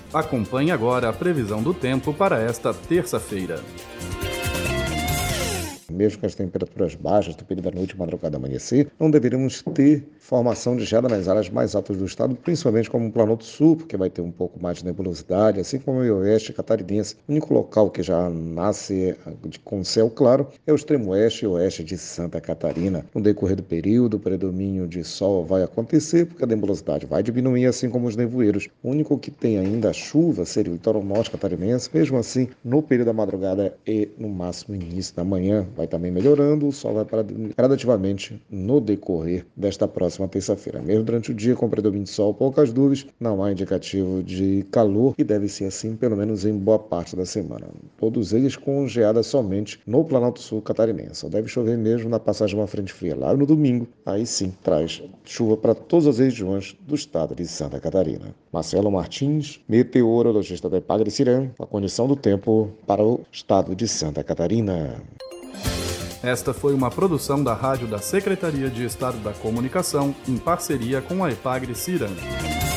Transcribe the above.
Acompanhe agora a previsão do tempo para esta terça-feira. Mesmo com as temperaturas baixas do período da noite e madrugada amanhecer, não deveremos ter formação de geada nas áreas mais altas do estado, principalmente como o Planalto Sul, porque vai ter um pouco mais de nebulosidade, assim como o oeste catarinense. O único local que já nasce com céu claro é o extremo oeste e oeste de Santa Catarina. No decorrer do período, o predomínio de sol vai acontecer, porque a nebulosidade vai diminuir, assim como os nevoeiros. O único que tem ainda chuva seria o litoral norte catarinense, mesmo assim, no período da madrugada e no máximo início da manhã, vai também melhorando, o sol vai gradativamente no decorrer desta próxima terça-feira. Mesmo durante o dia, com predomínio de sol, poucas nuvens, não há indicativo de calor e deve ser assim pelo menos em boa parte da semana. Todos eles com geada somente no Planalto Sul catarinense. Só deve chover mesmo na passagem de uma frente fria lá no domingo, aí sim traz chuva para todas as regiões do estado de Santa Catarina. Marcelo Martins, meteorologista da Epagre-Cirã, a condição do tempo para o estado de Santa Catarina. Esta foi uma produção da Rádio da Secretaria de Estado da Comunicação, em parceria com a Epagre-Cirã.